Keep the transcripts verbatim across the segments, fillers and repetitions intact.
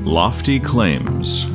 Lofty claims.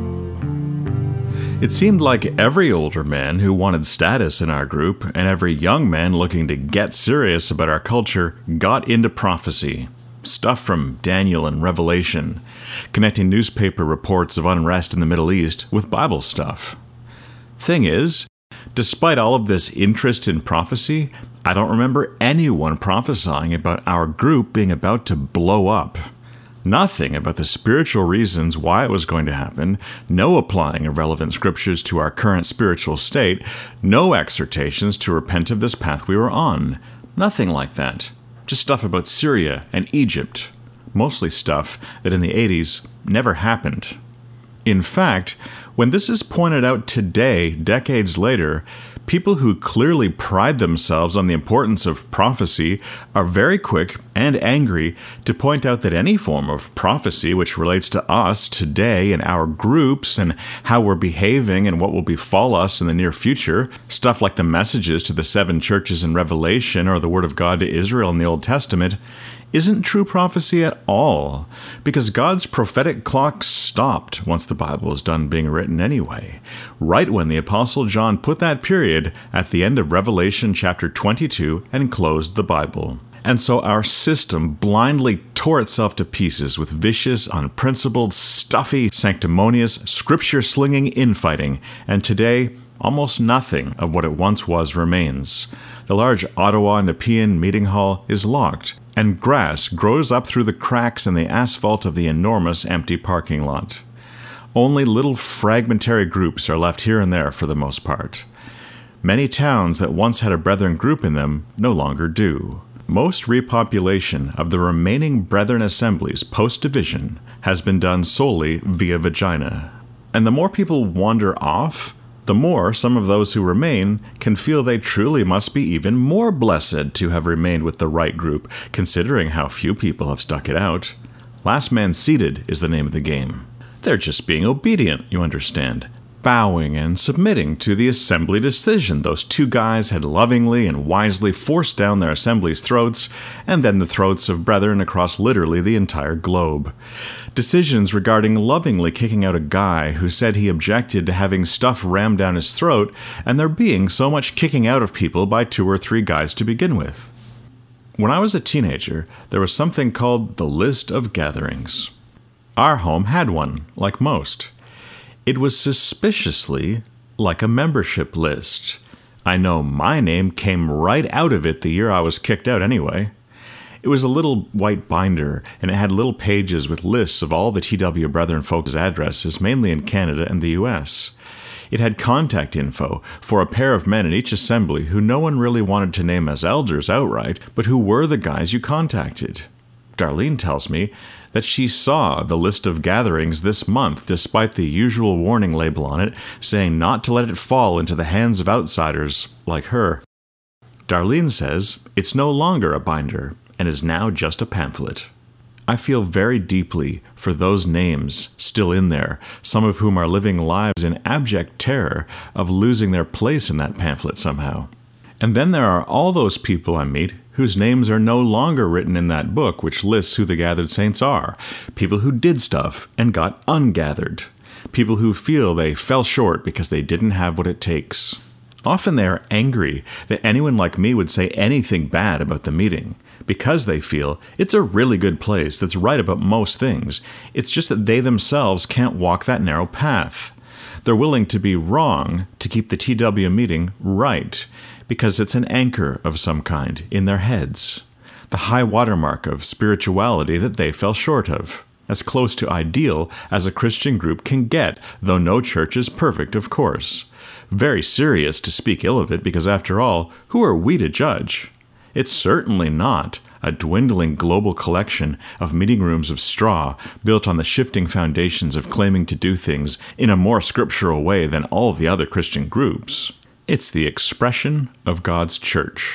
It seemed like every older man who wanted status in our group and every young man looking to get serious about our culture got into prophecy. Stuff from Daniel and Revelation, connecting newspaper reports of unrest in the Middle East with Bible stuff. Thing is, despite all of this interest in prophecy, I don't remember anyone prophesying about our group being about to blow up. Nothing about the spiritual reasons why it was going to happen, no applying of relevant scriptures to our current spiritual state, no exhortations to repent of this path we were on. Nothing like that. Just stuff about Syria and Egypt. Mostly stuff that in the eighties never happened. In fact, when this is pointed out today, decades later, people who clearly pride themselves on the importance of prophecy are very quick and angry to point out that any form of prophecy which relates to us today and our groups and how we're behaving and what will befall us in the near future, stuff like the messages to the seven churches in Revelation or the Word of God to Israel in the Old Testament, isn't true prophecy at all, because God's prophetic clock stopped once the Bible was done being written anyway, right when the Apostle John put that period at the end of Revelation chapter twenty-two and closed the Bible. And so our system blindly tore itself to pieces with vicious, unprincipled, stuffy, sanctimonious, scripture-slinging infighting, and today, almost nothing of what it once was remains. The large Ottawa Nepean meeting hall is locked, and grass grows up through the cracks in the asphalt of the enormous empty parking lot. Only little fragmentary groups are left here and there for the most part. Many towns that once had a Brethren group in them no longer do. Most repopulation of the remaining Brethren assemblies post-division has been done solely via vagina. And the more people wander off, the more some of those who remain can feel they truly must be even more blessed to have remained with the right group, considering how few people have stuck it out. Last man seated is the name of the game. They're just being obedient, you understand, bowing and submitting to the assembly decision those two guys had lovingly and wisely forced down their assembly's throats, and then the throats of brethren across literally the entire globe. Decisions regarding lovingly kicking out a guy who said he objected to having stuff rammed down his throat, and there being so much kicking out of people by two or three guys to begin with. When I was a teenager, there was something called the List of Gatherings. Our home had one, like most. It was suspiciously like a membership list. I know my name came right out of it the year I was kicked out anyway. It was a little white binder, and it had little pages with lists of all the T W Brethren folks' addresses, mainly in Canada and the U S. It had contact info for a pair of men in each assembly who no one really wanted to name as elders outright, but who were the guys you contacted. Darlene tells me that she saw the list of gatherings this month despite the usual warning label on it saying not to let it fall into the hands of outsiders like her. Darlene says it's no longer a binder and is now just a pamphlet. I feel very deeply for those names still in there, some of whom are living lives in abject terror of losing their place in that pamphlet somehow. And then there are all those people I meet whose names are no longer written in that book which lists who the gathered saints are, people who did stuff and got ungathered, people who feel they fell short because they didn't have what it takes. Often they are angry that anyone like me would say anything bad about the meeting, because they feel it's a really good place that's right about most things. It's just that they themselves can't walk that narrow path. They're willing to be wrong to keep the T W meeting right, because it's an anchor of some kind in their heads, the high watermark of spirituality that they fell short of, as close to ideal as a Christian group can get, though no church is perfect, of course. Very serious to speak ill of it, because after all, who are we to judge? It's certainly not a dwindling global collection of meeting rooms of straw built on the shifting foundations of claiming to do things in a more scriptural way than all the other Christian groups. It's the expression of God's church.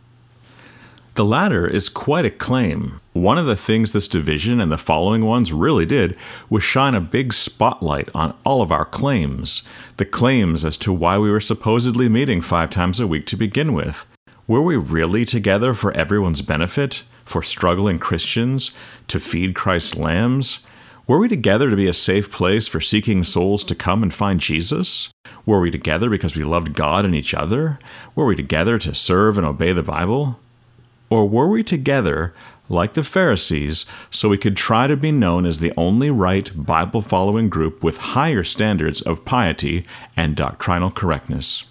The latter is quite a claim. One of the things this division and the following ones really did was shine a big spotlight on all of our claims, the claims as to why we were supposedly meeting five times a week to begin with. Were we really together for everyone's benefit, for struggling Christians, to feed Christ's lambs? Were we together to be a safe place for seeking souls to come and find Jesus? Were we together because we loved God and each other? Were we together to serve and obey the Bible? Or were we together, like the Pharisees, so we could try to be known as the only right Bible-following group with higher standards of piety and doctrinal correctness?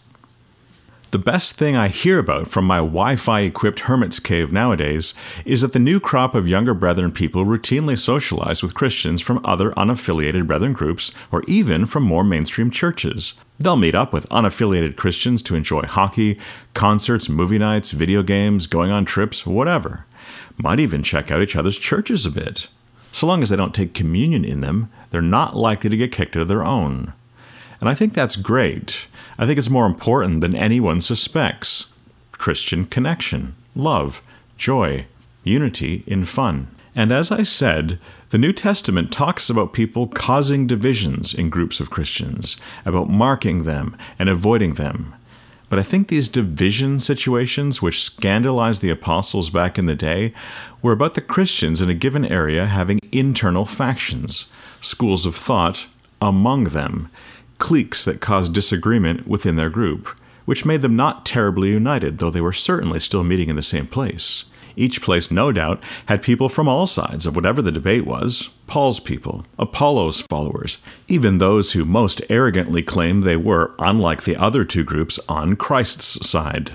The best thing I hear about from my Wi-Fi-equipped hermit's cave nowadays is that the new crop of younger brethren people routinely socialize with Christians from other unaffiliated brethren groups or even from more mainstream churches. They'll meet up with unaffiliated Christians to enjoy hockey, concerts, movie nights, video games, going on trips, whatever. Might even check out each other's churches a bit. So long as they don't take communion in them, they're not likely to get kicked out of their own. And I think that's great. I think it's more important than anyone suspects. Christian connection, love, joy, unity in fun. And as I said, the New Testament talks about people causing divisions in groups of Christians, about marking them and avoiding them. But I think these division situations, which scandalized the apostles back in the day, were about the Christians in a given area having internal factions, schools of thought among them, cliques that caused disagreement within their group, which made them not terribly united, though they were certainly still meeting in the same place. Each place, no doubt, had people from all sides of whatever the debate was: Paul's people, Apollos' followers, even those who most arrogantly claimed they were, unlike the other two groups, on Christ's side.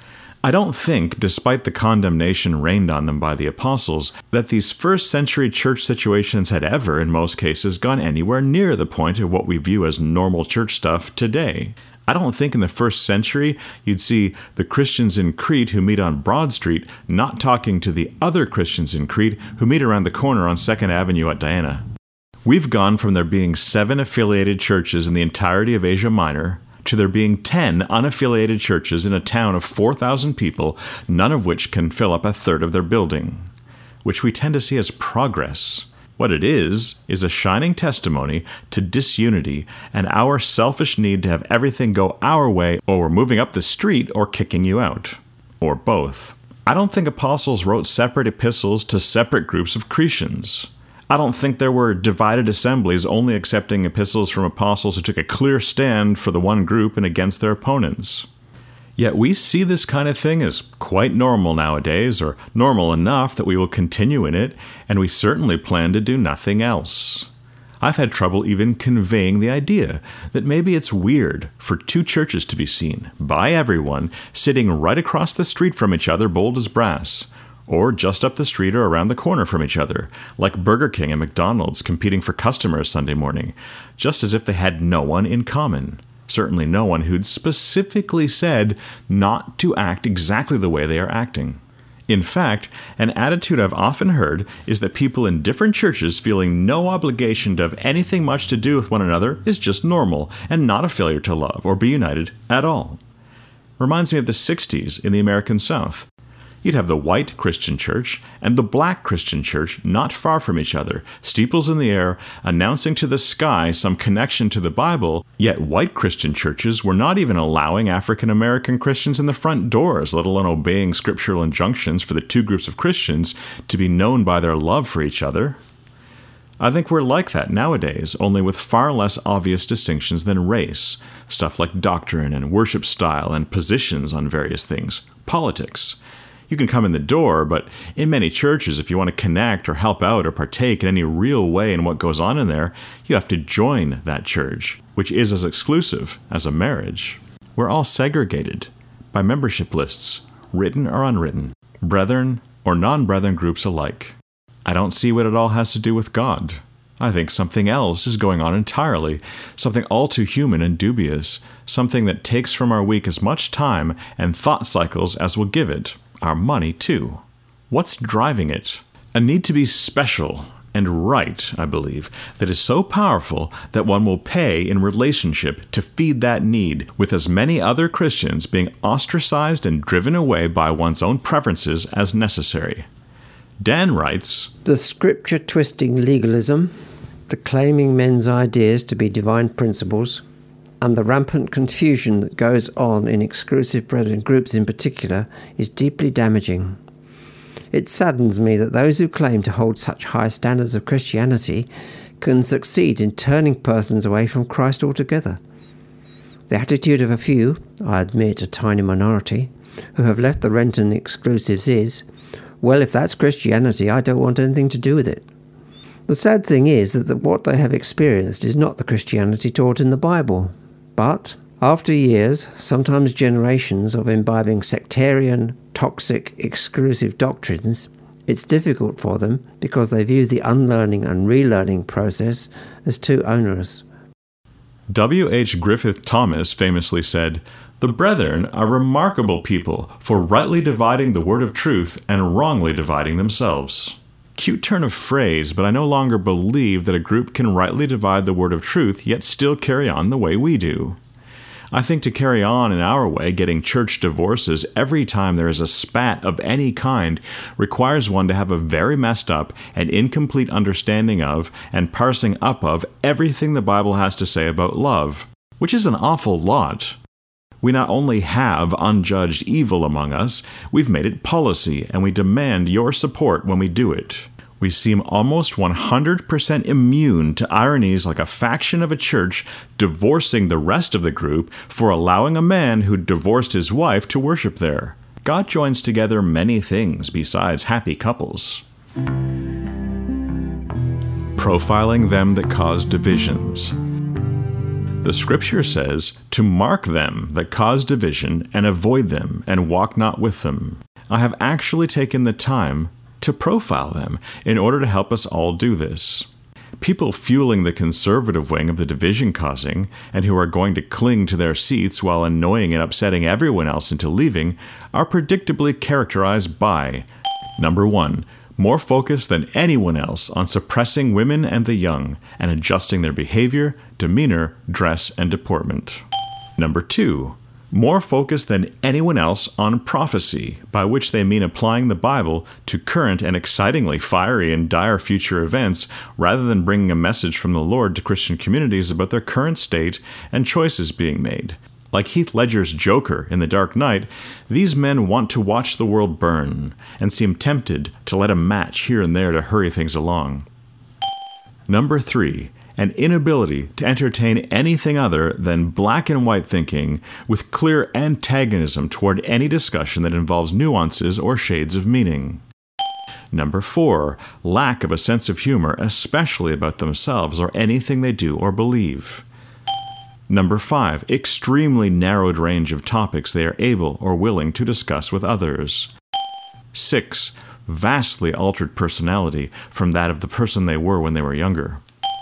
I don't think, despite the condemnation rained on them by the apostles, that these first century church situations had ever, in most cases, gone anywhere near the point of what we view as normal church stuff today. I don't think in the first century you'd see the Christians in Crete who meet on Broad Street not talking to the other Christians in Crete who meet around the corner on second Avenue at Diana. We've gone from there being seven affiliated churches in the entirety of Asia Minor to there being ten unaffiliated churches in a town of four thousand people, none of which can fill up a third of their building, which we tend to see as progress. What it is, is a shining testimony to disunity and our selfish need to have everything go our way, or we're moving up the street or kicking you out. Or both. I don't think apostles wrote separate epistles to separate groups of Cretans. I don't think there were divided assemblies only accepting epistles from apostles who took a clear stand for the one group and against their opponents. Yet we see this kind of thing as quite normal nowadays, or normal enough that we will continue in it, and we certainly plan to do nothing else. I've had trouble even conveying the idea that maybe it's weird for two churches to be seen, by everyone, sitting right across the street from each other, bold as brass, or just up the street or around the corner from each other, like Burger King and McDonald's competing for customers Sunday morning, just as if they had no one in common. Certainly no one who'd specifically said not to act exactly the way they are acting. In fact, an attitude I've often heard is that people in different churches feeling no obligation to have anything much to do with one another is just normal and not a failure to love or be united at all. Reminds me of the sixties in the American South. You'd have the white Christian church and the black Christian church not far from each other, steeples in the air, announcing to the sky some connection to the Bible, yet white Christian churches were not even allowing African American Christians in the front doors, let alone obeying scriptural injunctions for the two groups of Christians to be known by their love for each other. I think we're like that nowadays, only with far less obvious distinctions than race, stuff like doctrine and worship style and positions on various things, politics. You can come in the door, but in many churches, if you want to connect or help out or partake in any real way in what goes on in there, you have to join that church, which is as exclusive as a marriage. We're all segregated by membership lists, written or unwritten, brethren or non-brethren groups alike. I don't see what it all has to do with God. I think something else is going on entirely, something all too human and dubious, something that takes from our week as much time and thought cycles as will give it. Our money, too. What's driving it? A need to be special and right, I believe, that is so powerful that one will pay in relationship to feed that need, with as many other Christians being ostracized and driven away by one's own preferences as necessary. Dan writes, "The scripture-twisting legalism, the claiming men's ideas to be divine principles, and the rampant confusion that goes on in exclusive brethren groups in particular is deeply damaging. It saddens me that those who claim to hold such high standards of Christianity can succeed in turning persons away from Christ altogether. The attitude of a few, I admit a tiny minority, who have left the Renton exclusives is, well, if that's Christianity, I don't want anything to do with it. The sad thing is that what they have experienced is not the Christianity taught in the Bible. But, after years, sometimes generations of imbibing sectarian, toxic, exclusive doctrines, it's difficult for them because they view the unlearning and relearning process as too onerous. W H Griffith Thomas famously said, "The brethren are remarkable people for rightly dividing the word of truth and wrongly dividing themselves." Cute turn of phrase, but I no longer believe that a group can rightly divide the word of truth yet still carry on the way we do. I think to carry on in our way, getting church divorces every time there is a spat of any kind requires one to have a very messed up and incomplete understanding of and parsing up of everything the Bible has to say about love, which is an awful lot. We not only have unjudged evil among us, we've made it policy, and we demand your support when we do it. We seem almost one hundred percent immune to ironies like a faction of a church divorcing the rest of the group for allowing a man who divorced his wife to worship there. God joins together many things besides happy couples. Profiling them that cause divisions. The Scripture says to mark them that cause division and avoid them and walk not with them. I have actually taken the time to profile them in order to help us all do this. People fueling the conservative wing of the division causing, and who are going to cling to their seats while annoying and upsetting everyone else into leaving, are predictably characterized by, number one, more focused than anyone else on suppressing women and the young, and adjusting their behavior, demeanor, dress, and deportment. Number two, more focused than anyone else on prophecy, by which they mean applying the Bible to current and excitingly fiery and dire future events, rather than bringing a message from the Lord to Christian communities about their current state and choices being made. Like Heath Ledger's Joker in The Dark Knight, these men want to watch the world burn, and seem tempted to let a match here and there to hurry things along. Number three, an inability to entertain anything other than black and white thinking with clear antagonism toward any discussion that involves nuances or shades of meaning. Number four, lack of a sense of humor, especially about themselves or anything they do or believe. Number five, extremely narrowed range of topics they are able or willing to discuss with others. Six, vastly altered personality from that of the person they were when they were younger.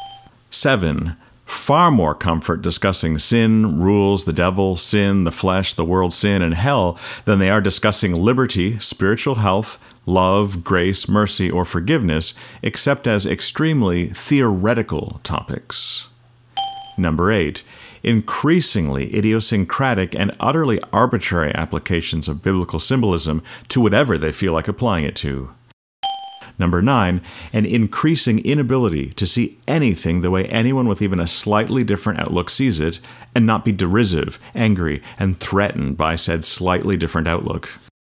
Seven, far more comfort discussing sin, rules, the devil, sin, the flesh, the world, sin, and hell than they are discussing liberty, spiritual health, love, grace, mercy, or forgiveness, except as extremely theoretical topics. Number eight, increasingly idiosyncratic and utterly arbitrary applications of biblical symbolism to whatever they feel like applying it to. Number nine, an increasing inability to see anything the way anyone with even a slightly different outlook sees it, and not be derisive, angry, and threatened by said slightly different outlook.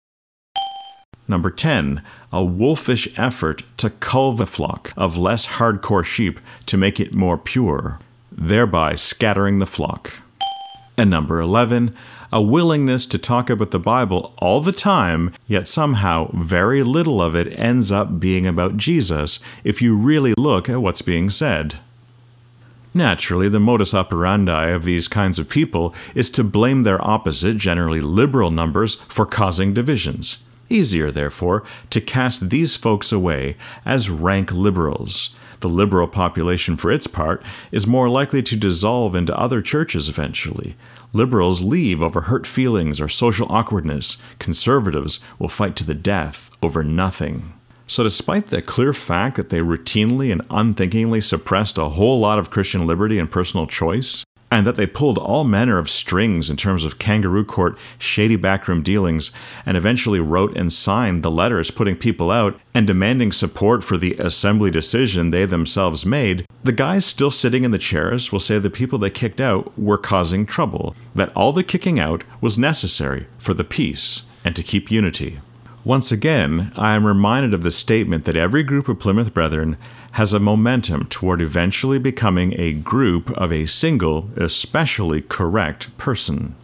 Number ten, a wolfish effort to cull the flock of less hardcore sheep to make it more pure, thereby scattering the flock. And number eleven, a willingness to talk about the Bible all the time, yet somehow very little of it ends up being about Jesus if you really look at what's being said. Naturally, the modus operandi of these kinds of people is to blame their opposite, generally liberal numbers, for causing divisions. Easier, therefore, to cast these folks away as rank liberals. The liberal population, for its part, is more likely to dissolve into other churches eventually. Liberals leave over hurt feelings or social awkwardness. Conservatives will fight to the death over nothing. So despite the clear fact that they routinely and unthinkingly suppressed a whole lot of Christian liberty and personal choice, and that they pulled all manner of strings in terms of kangaroo court, shady backroom dealings, and eventually wrote and signed the letters putting people out and demanding support for the assembly decision they themselves made, the guys still sitting in the chairs will say the people they kicked out were causing trouble, that all the kicking out was necessary for the peace and to keep unity. Once again, I am reminded of the statement that every group of Plymouth Brethren has a momentum toward eventually becoming a group of a single, especially correct person.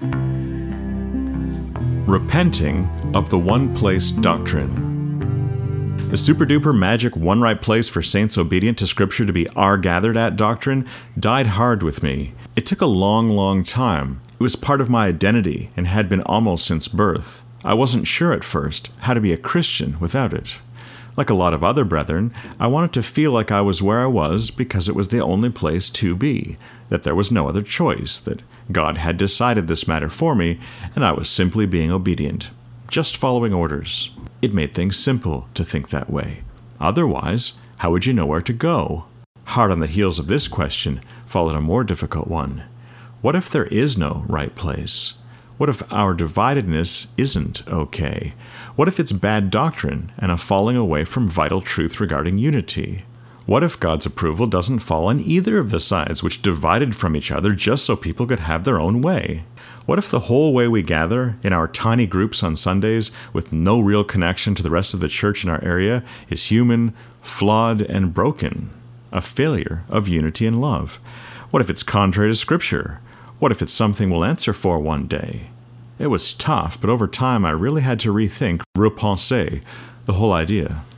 Repenting of the one-place doctrine. The super-duper magic one-right place for saints obedient to Scripture to be are gathered at doctrine died hard with me. It took a long, long time. It was part of my identity and had been almost since birth. I wasn't sure at first how to be a Christian without it. Like a lot of other brethren, I wanted to feel like I was where I was because it was the only place to be, that there was no other choice, that God had decided this matter for me, and I was simply being obedient, just following orders. It made things simple to think that way. Otherwise, how would you know where to go? Hard on the heels of this question followed a more difficult one. What if there is no right place? What if our dividedness isn't okay? What if it's bad doctrine and a falling away from vital truth regarding unity? What if God's approval doesn't fall on either of the sides which divided from each other just so people could have their own way? What if the whole way we gather in our tiny groups on Sundays with no real connection to the rest of the church in our area is human, flawed, and broken? A failure of unity and love? What if it's contrary to Scripture? What if it's something we'll answer for one day? It was tough, but over time I really had to rethink, repenser, the whole idea.